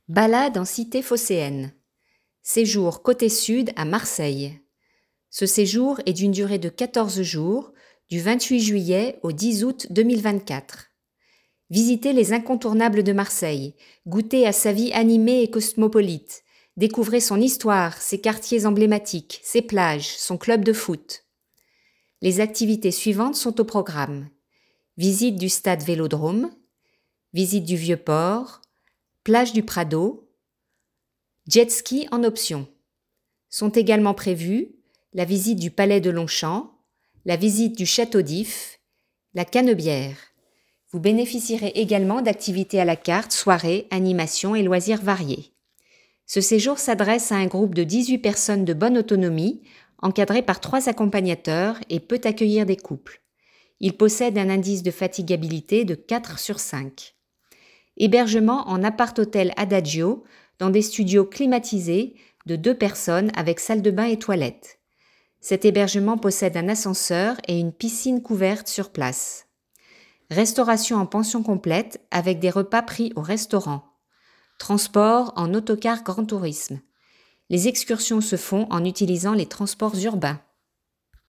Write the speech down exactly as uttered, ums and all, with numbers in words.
Balade en cité phocéenne. Séjour côté sud à Marseille. Ce séjour est d'une durée de quatorze jours, du vingt-huit juillet au dix août deux mille vingt-quatre. Visitez les incontournables de Marseille, goûtez à sa vie animée et cosmopolite, découvrez son histoire, ses quartiers emblématiques, ses plages, son club de foot. Les activités suivantes sont au programme. Visite du stade Vélodrome, visite du Vieux-Port, plage du Prado, jet ski en option. Sont également prévues la visite du palais de Longchamp, la visite du château d'If, la Canebière. Vous bénéficierez également d'activités à la carte, soirées, animations et loisirs variés. Ce séjour s'adresse à un groupe de dix-huit personnes de bonne autonomie, encadrées par trois accompagnateurs et peut accueillir des couples. Il possède un indice de fatigabilité de quatre sur cinq. Hébergement en appart-hôtel Adagio dans des studios climatisés de deux personnes avec salle de bain et toilettes. Cet hébergement possède un ascenseur et une piscine couverte sur place. Restauration en pension complète avec des repas pris au restaurant. Transport en autocar grand tourisme. Les excursions se font en utilisant les transports urbains.